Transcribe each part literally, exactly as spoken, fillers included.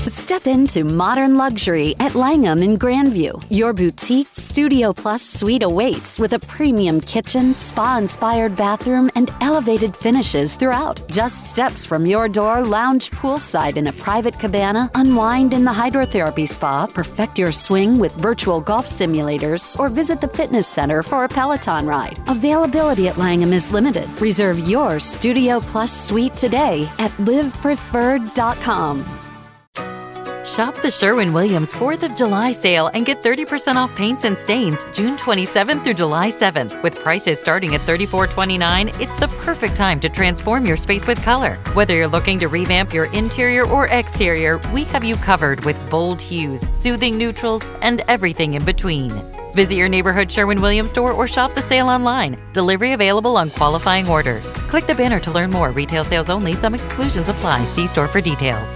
Step into modern luxury at Langham in Grandview. Your boutique Studio Plus suite awaits with a premium kitchen, spa-inspired bathroom, and elevated finishes throughout. Just steps from your door, lounge poolside in a private cabana, unwind in the hydrotherapy spa, perfect your swing with virtual golf simulators, or visit the fitness center for a Peloton ride. Availability at Langham is limited. Reserve your Studio Plus suite today at live preferred dot com. Shop the Sherwin-Williams fourth of July sale and get thirty percent off paints and stains June twenty-seventh through July seventh. With prices starting at thirty-four twenty-nine, it's the perfect time to transform your space with color. Whether you're looking to revamp your interior or exterior, we have you covered with bold hues, soothing neutrals, and everything in between. Visit your neighborhood Sherwin-Williams store or shop the sale online. Delivery available on qualifying orders. Click the banner to learn more. Retail sales only. Some exclusions apply. See store for details.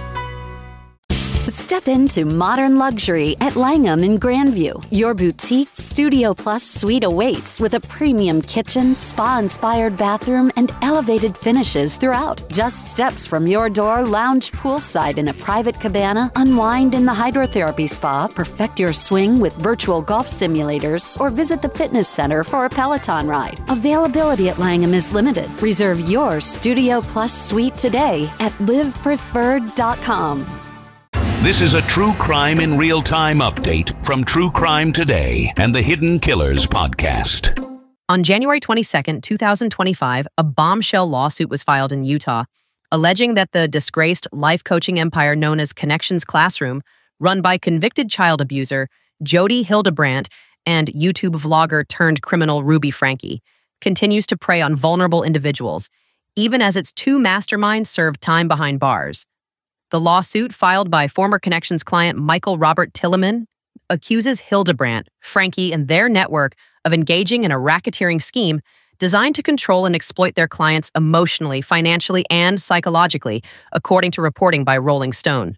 Step into modern luxury at Langham in Grandview. Your boutique Studio Plus suite awaits with a premium kitchen, spa-inspired bathroom, and elevated finishes throughout. Just steps from your door, lounge poolside in a private cabana, unwind in the hydrotherapy spa, perfect your swing with virtual golf simulators, or visit the fitness center for a Peloton ride. Availability at Langham is limited. Reserve your Studio Plus suite today at live preferred dot com. This is a true crime in real time update from True Crime Today and the Hidden Killers podcast. On January twenty-second, twenty twenty-five, a bombshell lawsuit was filed in Utah, alleging that the disgraced life coaching empire known as Connections Classroom, run by convicted child abuser Jodi Hildebrandt and YouTube vlogger turned criminal Ruby Franke, continues to prey on vulnerable individuals, even as its two masterminds serve time behind bars. The lawsuit, filed by former Connections client Michael Robert Tillemann, accuses Hildebrandt, Franke, and their network of engaging in a racketeering scheme designed to control and exploit their clients emotionally, financially, and psychologically, according to reporting by Rolling Stone.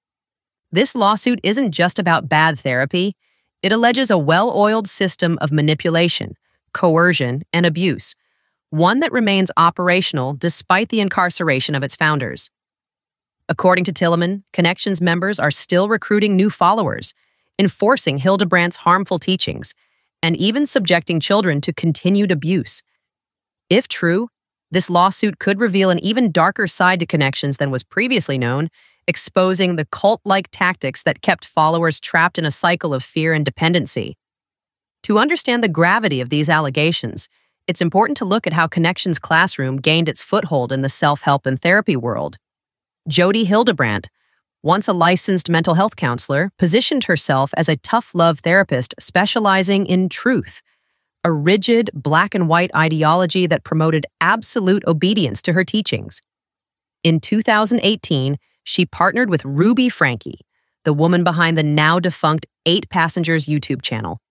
This lawsuit isn't just about bad therapy. It alleges a well-oiled system of manipulation, coercion, and abuse, one that remains operational despite the incarceration of its founders. According to Tillemann, Connections members are still recruiting new followers, enforcing Hildebrandt's harmful teachings, and even subjecting children to continued abuse. If true, this lawsuit could reveal an even darker side to Connections than was previously known, exposing the cult-like tactics that kept followers trapped in a cycle of fear and dependency. To understand the gravity of these allegations, it's important to look at how Connections Classroom gained its foothold in the self-help and therapy world. Jodi Hildebrandt, once a licensed mental health counselor, positioned herself as a tough love therapist specializing in truth, a rigid black and white ideology that promoted absolute obedience to her teachings. In two thousand eighteen, she partnered with Ruby Franke, the woman behind the now-defunct Eight Passengers YouTube channel.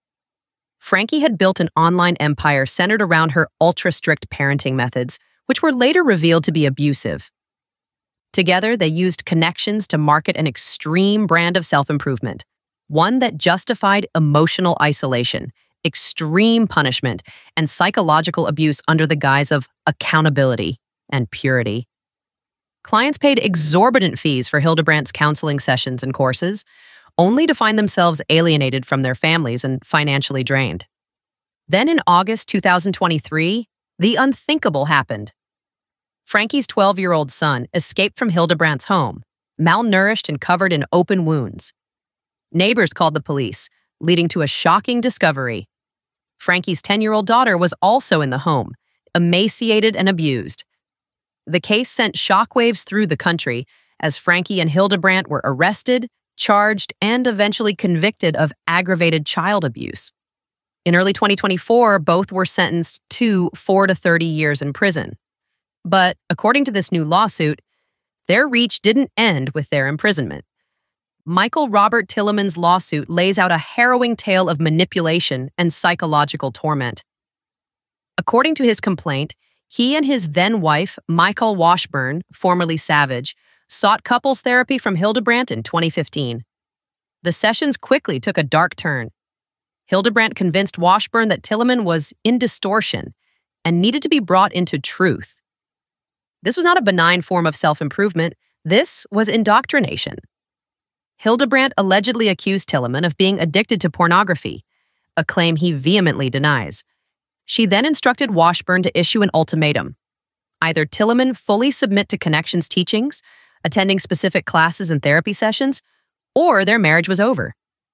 Franke had built an online empire centered around her ultra-strict parenting methods, which were later revealed to be abusive. Together, they used Connections to market an extreme brand of self-improvement, one that justified emotional isolation, extreme punishment, and psychological abuse under the guise of accountability and purity. Clients paid exorbitant fees for Hildebrandt's counseling sessions and courses, only to find themselves alienated from their families and financially drained. Then in August two thousand twenty-three, the unthinkable happened. Franke's twelve-year-old son escaped from Hildebrandt's home, malnourished and covered in open wounds. Neighbors called the police, leading to a shocking discovery. Franke's ten-year-old daughter was also in the home, emaciated and abused. The case sent shockwaves through the country as Franke and Hildebrandt were arrested, charged, and eventually convicted of aggravated child abuse. In early twenty twenty-four, both were sentenced to four to thirty years in prison. But according to this new lawsuit, their reach didn't end with their imprisonment. Michael Robert Tillemann's lawsuit lays out a harrowing tale of manipulation and psychological torment. According to his complaint, he and his then-wife, Michael Washburn, formerly Savage, sought couples therapy from Hildebrandt in twenty fifteen. The sessions quickly took a dark turn. Hildebrandt convinced Washburn that Tillemann was in distortion and needed to be brought into truth. This was not a benign form of self-improvement. This was indoctrination. Hildebrandt allegedly accused Tillemann of being addicted to pornography, a claim he vehemently denies. She then instructed Washburn to issue an ultimatum. Either Tillemann fully submit to Connections' teachings, attending specific classes and therapy sessions, or their marriage was over.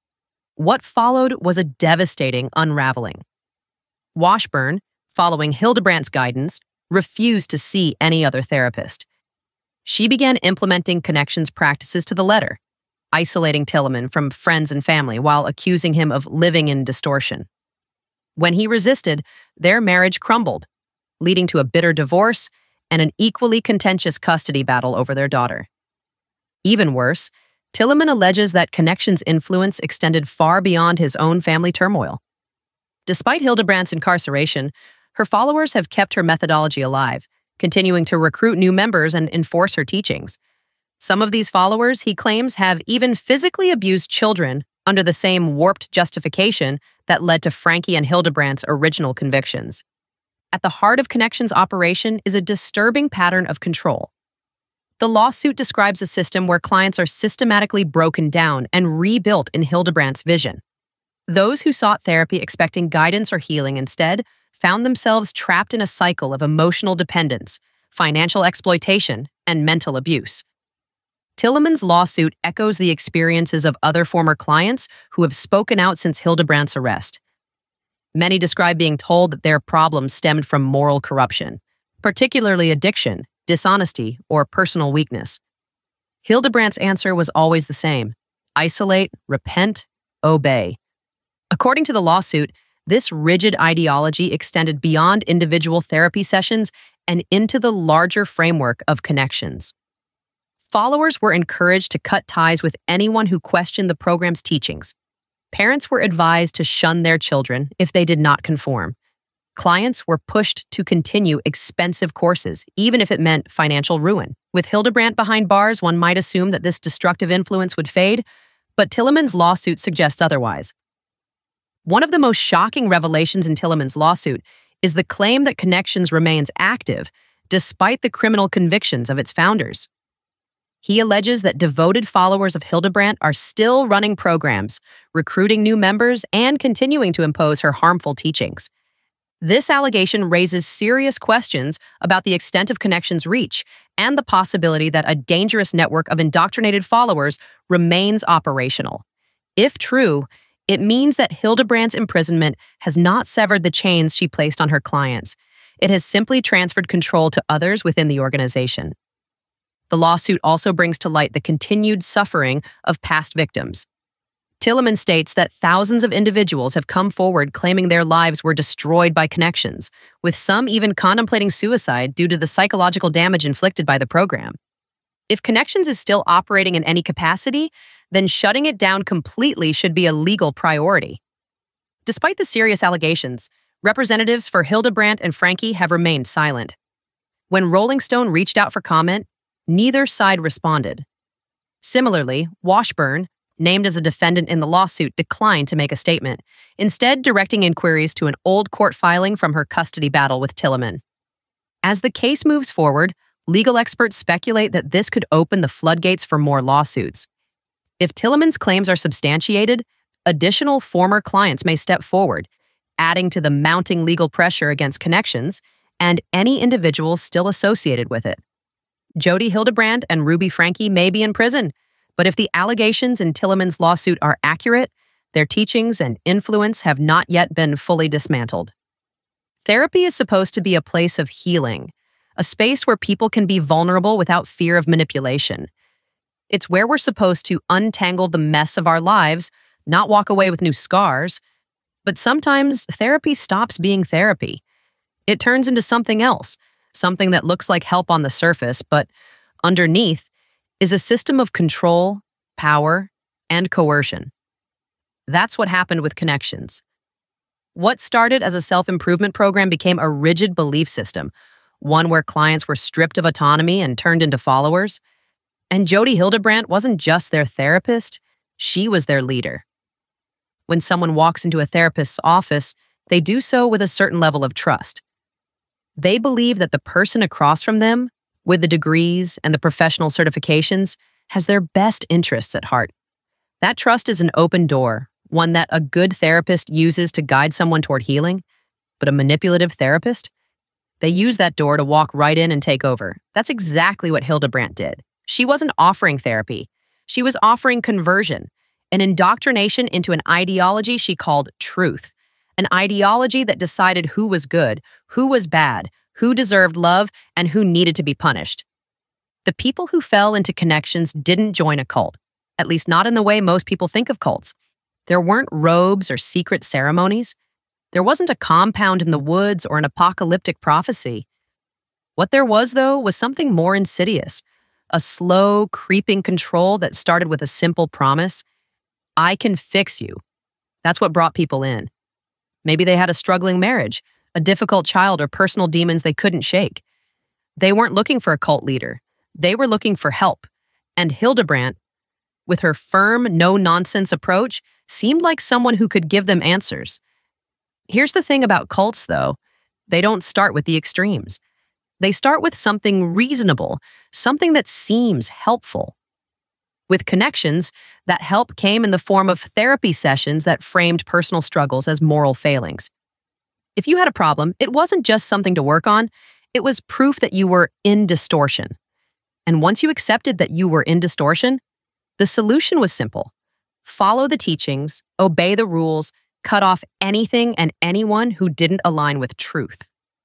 What followed was a devastating unraveling. Washburn, following Hildebrandt's guidance, refused to see any other therapist. She began implementing Connections' practices to the letter, isolating Tillemann from friends and family while accusing him of living in distortion. When he resisted, their marriage crumbled, leading to a bitter divorce and an equally contentious custody battle over their daughter. Even worse, Tillemann alleges that Connections' influence extended far beyond his own family turmoil. Despite Hildebrandt's incarceration, her followers have kept her methodology alive, continuing to recruit new members and enforce her teachings. Some of these followers, he claims, have even physically abused children under the same warped justification that led to Franke and Hildebrandt's original convictions. At the heart of Connections' operation is a disturbing pattern of control. The lawsuit describes a system where clients are systematically broken down and rebuilt in Hildebrandt's vision. Those who sought therapy expecting guidance or healing instead found themselves trapped in a cycle of emotional dependence, financial exploitation, and mental abuse. Tillemann's lawsuit echoes the experiences of other former clients who have spoken out since Hildebrandt's arrest. Many describe being told that their problems stemmed from moral corruption, particularly addiction, dishonesty, or personal weakness. Hildebrandt's answer was always the same: isolate, repent, obey. According to the lawsuit, this rigid ideology extended beyond individual therapy sessions and into the larger framework of Connections. Followers were encouraged to cut ties with anyone who questioned the program's teachings. Parents were advised to shun their children if they did not conform. Clients were pushed to continue expensive courses, even if it meant financial ruin. With Hildebrandt behind bars, one might assume that this destructive influence would fade, but Tillemann's lawsuit suggests otherwise. One of the most shocking revelations in Tillemann's lawsuit is the claim that Connections remains active despite the criminal convictions of its founders. He alleges that devoted followers of Hildebrandt are still running programs, recruiting new members, and continuing to impose her harmful teachings. This allegation raises serious questions about the extent of Connections' reach and the possibility that a dangerous network of indoctrinated followers remains operational. If true, it means that Hildebrandt's imprisonment has not severed the chains she placed on her clients. It has simply transferred control to others within the organization. The lawsuit also brings to light the continued suffering of past victims. Tillemann states that thousands of individuals have come forward claiming their lives were destroyed by Connections, with some even contemplating suicide due to the psychological damage inflicted by the program. If Connections is still operating in any capacity, then shutting it down completely should be a legal priority. Despite the serious allegations, representatives for Hildebrandt and Franke have remained silent. When Rolling Stone reached out for comment, neither side responded. Similarly, Washburn, named as a defendant in the lawsuit, declined to make a statement, instead directing inquiries to an old court filing from her custody battle with Tillemann. As the case moves forward, legal experts speculate that this could open the floodgates for more lawsuits. If Tillemann's claims are substantiated, additional former clients may step forward, adding to the mounting legal pressure against Connections and any individuals still associated with it. Jodi Hildebrandt and Ruby Franke may be in prison, but if the allegations in Tillemann's lawsuit are accurate, their teachings and influence have not yet been fully dismantled. Therapy is supposed to be a place of healing, a space where people can be vulnerable without fear of manipulation. It's where we're supposed to untangle the mess of our lives, not walk away with new scars. But sometimes therapy stops being therapy. It turns into something else, something that looks like help on the surface, but underneath is a system of control, power, and coercion. That's what happened with Connections. What started as a self-improvement program became a rigid belief system, one where clients were stripped of autonomy and turned into followers. And Jodi Hildebrandt wasn't just their therapist, she was their leader. When someone walks into a therapist's office, they do so with a certain level of trust. They believe that the person across from them, with the degrees and the professional certifications, has their best interests at heart. That trust is an open door, one that a good therapist uses to guide someone toward healing, but a manipulative therapist? They use that door to walk right in and take over. That's exactly what Hildebrandt did. She wasn't offering therapy. She was offering conversion, an indoctrination into an ideology she called truth, an ideology that decided who was good, who was bad, who deserved love, and who needed to be punished. The people who fell into Connections didn't join a cult, at least not in the way most people think of cults. There weren't robes or secret ceremonies. There wasn't a compound in the woods or an apocalyptic prophecy. What there was, though, was something more insidious, a slow, creeping control that started with a simple promise. I can fix you. That's what brought people in. Maybe they had a struggling marriage, a difficult child, or personal demons they couldn't shake. They weren't looking for a cult leader. They were looking for help. And Hildebrandt, with her firm, no-nonsense approach, seemed like someone who could give them answers. Here's the thing about cults, though. They don't start with the extremes. They start with something reasonable, something that seems helpful. With Connections, that help came in the form of therapy sessions that framed personal struggles as moral failings. If you had a problem, it wasn't just something to work on, it was proof that you were in distortion. And once you accepted that you were in distortion, the solution was simple. Follow the teachings, obey the rules, cut off anything and anyone who didn't align with truth.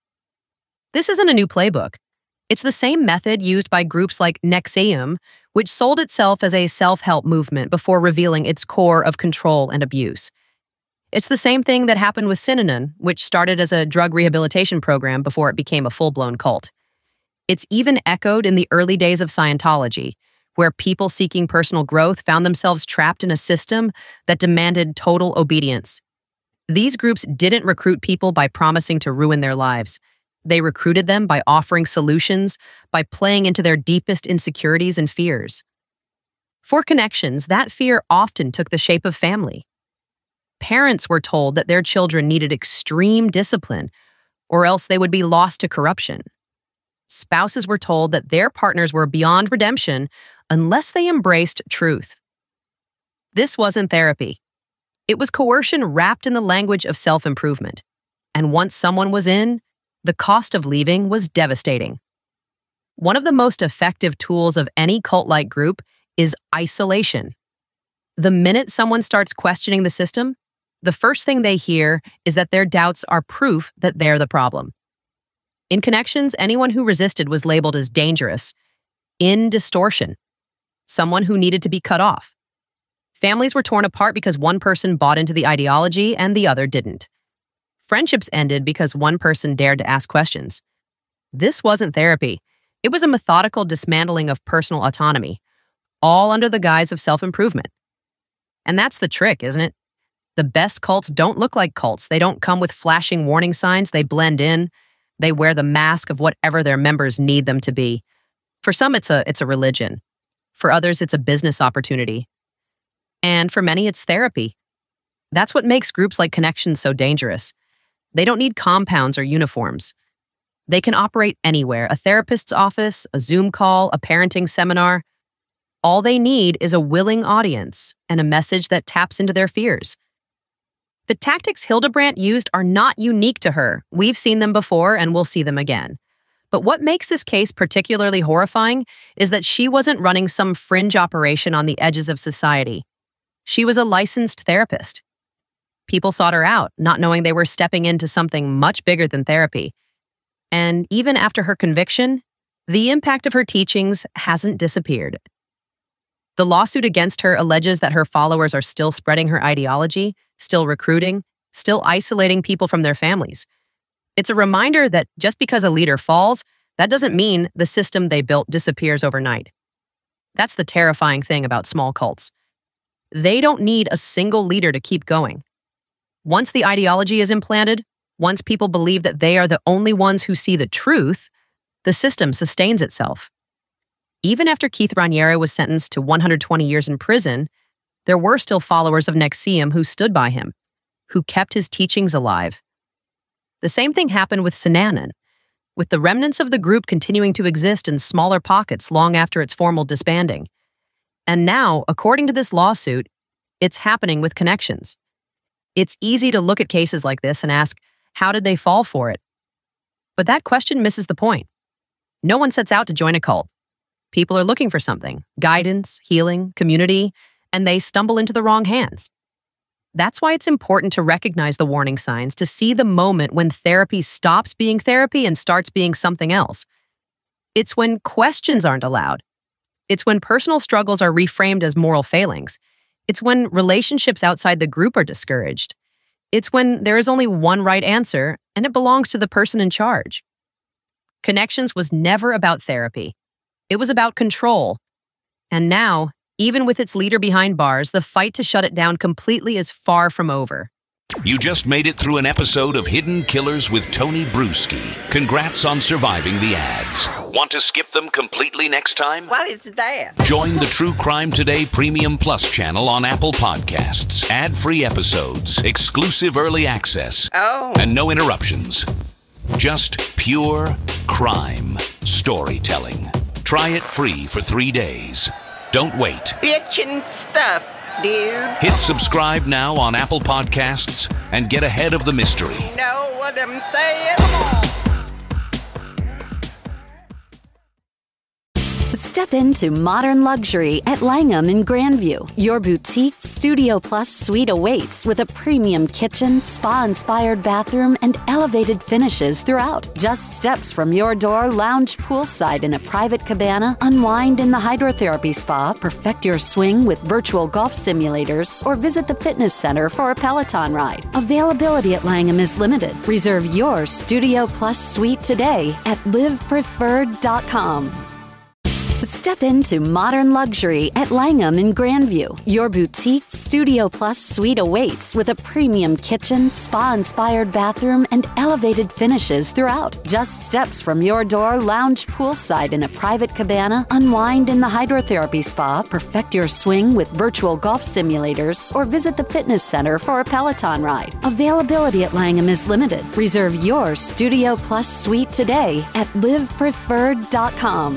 This isn't a new playbook. It's the same method used by groups like N X I V M, which sold itself as a self-help movement before revealing its core of control and abuse. It's the same thing that happened with Synanon, which started as a drug rehabilitation program before it became a full-blown cult. It's even echoed in the early days of Scientology, where people seeking personal growth found themselves trapped in a system that demanded total obedience. These groups didn't recruit people by promising to ruin their lives. They recruited them by offering solutions, by playing into their deepest insecurities and fears. For Connections, that fear often took the shape of family. Parents were told that their children needed extreme discipline, or else they would be lost to corruption. Spouses were told that their partners were beyond redemption unless they embraced truth. This wasn't therapy. It was coercion wrapped in the language of self-improvement. And once someone was in, the cost of leaving was devastating. One of the most effective tools of any cult-like group is isolation. The minute someone starts questioning the system, the first thing they hear is that their doubts are proof that they're the problem. In Connections, anyone who resisted was labeled as dangerous, in distortion, someone who needed to be cut off. Families were torn apart because one person bought into the ideology and the other didn't. Friendships ended because one person dared to ask questions. This wasn't therapy. It was a methodical dismantling of personal autonomy, all under the guise of self-improvement. And that's the trick, isn't it? The best cults don't look like cults. They don't come with flashing warning signs. They blend in. They wear the mask of whatever their members need them to be. For some, it's a, it's a religion. For others, it's a business opportunity. And for many, it's therapy. That's what makes groups like Connections so dangerous. They don't need compounds or uniforms. They can operate anywhere, a therapist's office, a Zoom call, a parenting seminar. All they need is a willing audience and a message that taps into their fears. The tactics Hildebrandt used are not unique to her. We've seen them before and we'll see them again. But what makes this case particularly horrifying is that she wasn't running some fringe operation on the edges of society. She was a licensed therapist. People sought her out, not knowing they were stepping into something much bigger than therapy. And even after her conviction, the impact of her teachings hasn't disappeared. The lawsuit against her alleges that her followers are still spreading her ideology, still recruiting, still isolating people from their families. It's a reminder that just because a leader falls, that doesn't mean the system they built disappears overnight. That's the terrifying thing about small cults. They don't need a single leader to keep going. Once the ideology is implanted, once people believe that they are the only ones who see the truth, the system sustains itself. Even after Keith Raniere was sentenced to one hundred twenty years in prison, there were still followers of N X I V M who stood by him, who kept his teachings alive. The same thing happened with Synanon, with the remnants of the group continuing to exist in smaller pockets long after its formal disbanding. And now, according to this lawsuit, It's happening with Connections. It's easy to look at cases like this and ask, how did they fall for it? But that question misses the point. No one sets out to join a cult. People are looking for something, guidance, healing, community, and they stumble into the wrong hands. That's why it's important to recognize the warning signs, to see the moment when therapy stops being therapy and starts being something else. It's when questions aren't allowed. It's when personal struggles are reframed as moral failings. It's when relationships outside the group are discouraged. It's when there is only one right answer, and it belongs to the person in charge. Connections was never about therapy. It was about control. And now, even with its leader behind bars, the fight to shut it down completely is far from over. You just made it through an episode of Hidden Killers with Tony Bruschi. Congrats on surviving the ads. Want to skip them completely next time? What is that? Join the True Crime Today Premium Plus channel on Apple Podcasts. Ad-free episodes, exclusive early access, Oh. and no interruptions. Just pure crime storytelling. Try it free for three days. Don't wait. Bitchin' stuff, dude. Hit subscribe now on Apple Podcasts and get ahead of the mystery. Know what I'm saying? Step into modern luxury at Langham in Grandview. Your boutique Studio Plus suite awaits with a premium kitchen, spa-inspired bathroom, and elevated finishes throughout. Just steps from your door, lounge poolside in a private cabana, unwind in the hydrotherapy spa, perfect your swing with virtual golf simulators, or visit the fitness center for a Peloton ride. Availability at Langham is limited. Reserve your Studio Plus suite today at live preferred dot com. Step into modern luxury at Langham in Grandview. Your boutique Studio Plus suite awaits with a premium kitchen, spa-inspired bathroom, and elevated finishes throughout. Just steps from your door, lounge poolside in a private cabana, unwind in the hydrotherapy spa, perfect your swing with virtual golf simulators, or visit the fitness center for a Peloton ride. Availability at Langham is limited. Reserve your Studio Plus suite today at live preferred dot com.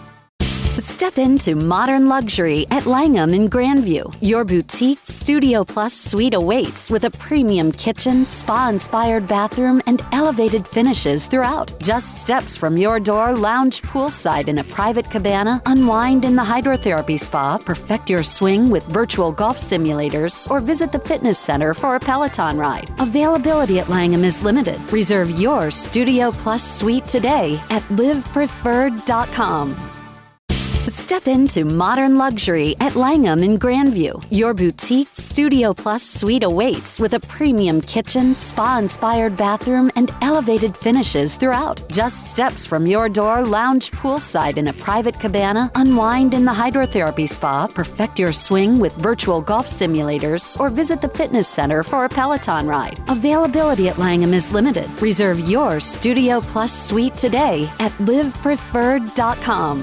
Step into modern luxury at Langham in Grandview. Your boutique Studio Plus suite awaits with a premium kitchen, spa-inspired bathroom, and elevated finishes throughout. Just steps from your door, lounge poolside in a private cabana, unwind in the hydrotherapy spa, perfect your swing with virtual golf simulators, or visit the fitness center for a Peloton ride. Availability at Langham is limited. Reserve your Studio Plus suite today at live preferred dot com. Step into modern luxury at Langham in Grandview. Your boutique Studio Plus suite awaits with a premium kitchen, spa-inspired bathroom, and elevated finishes throughout. Just steps from your door, lounge poolside in a private cabana, unwind in the hydrotherapy spa, perfect your swing with virtual golf simulators, or visit the fitness center for a Peloton ride. Availability at Langham is limited. Reserve your Studio Plus suite today at live preferred dot com.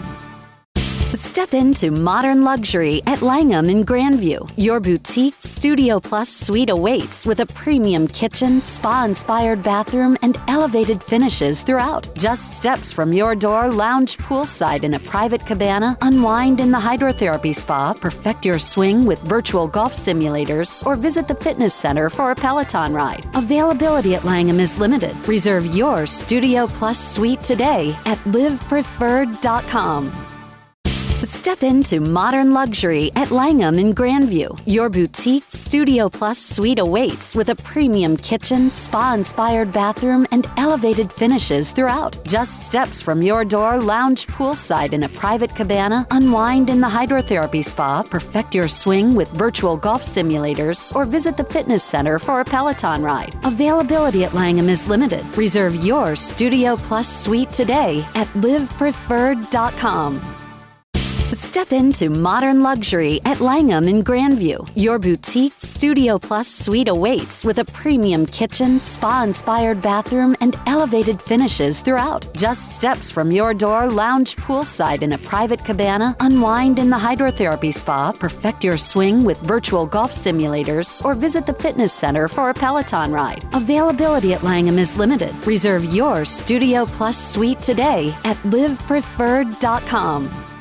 Step into modern luxury at Langham in Grandview. Your boutique Studio Plus suite awaits with a premium kitchen, spa-inspired bathroom, and elevated finishes throughout. Just steps from your door, lounge poolside in a private cabana, unwind in the hydrotherapy spa, perfect your swing with virtual golf simulators, or visit the fitness center for a Peloton ride. Availability at Langham is limited. Reserve your Studio Plus suite today at live preferred dot com. Step into modern luxury at Langham in Grandview. Your boutique Studio Plus suite awaits with a premium kitchen, spa-inspired bathroom, and elevated finishes throughout. Just steps from your door, lounge poolside in a private cabana, unwind in the hydrotherapy spa, perfect your swing with virtual golf simulators, or visit the fitness center for a Peloton ride. Availability at Langham is limited. Reserve your Studio Plus suite today at live preferred dot com. Step into modern luxury at Langham in Grandview. Your boutique Studio Plus suite awaits with a premium kitchen, spa-inspired bathroom, and elevated finishes throughout. Just steps from your door, lounge poolside in a private cabana, unwind in the hydrotherapy spa, perfect your swing with virtual golf simulators, or visit the fitness center for a Peloton ride. Availability at Langham is limited. Reserve your Studio Plus suite today at live preferred dot com.